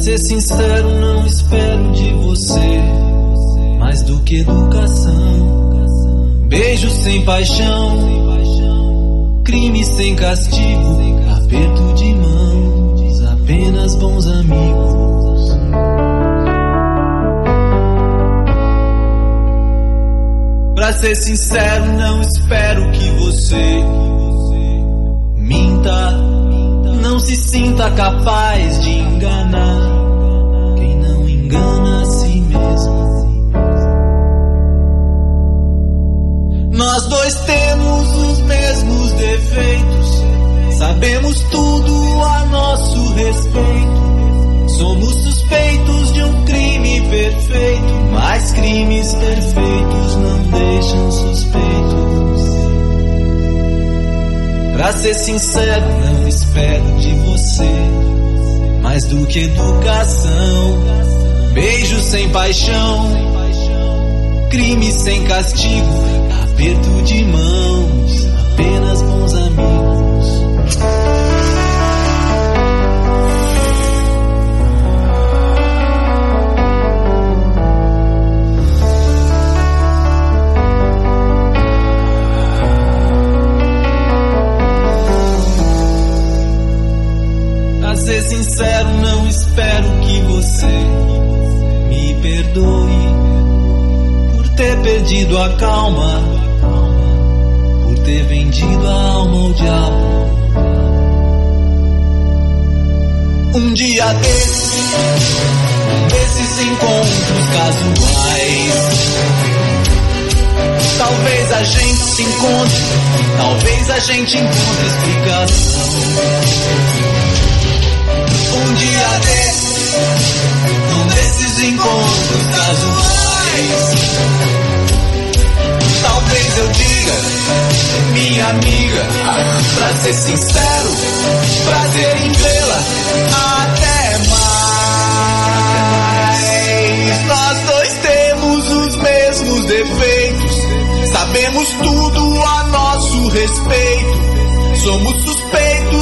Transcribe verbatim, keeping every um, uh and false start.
ser sincero, não espero de você mais do que educação. Beijo sem paixão, crime sem castigo, aperto de mãos, apenas bons amigos. Pra ser sincero, não espero que você minta, não se sinta capaz de enganar quem não engana a si mesmo. Nós dois temos os mesmos defeitos, sabemos tudo a nosso respeito. Somos suspeitos de um crime perfeito, mas crimes perfeitos não deixam suspeitos. Pra ser sincero, não espero de você mais do que educação. Beijo sem paixão, crime sem castigo, aperto de mãos, apenas bons amigos. Pra ser sincero, não espero que você me perdoe por ter perdido a calma, por ter vendido a alma ao diabo. Um dia desses, desses encontros casuais, talvez a gente se encontre, talvez a gente encontre explicação. Um dia desses, um desses encontros casuais, talvez eu diga, minha amiga, pra ser sincero, prazer em vê-la, até mais. Nós dois temos os mesmos defeitos, sabemos tudo a nosso respeito. Somos suspeitos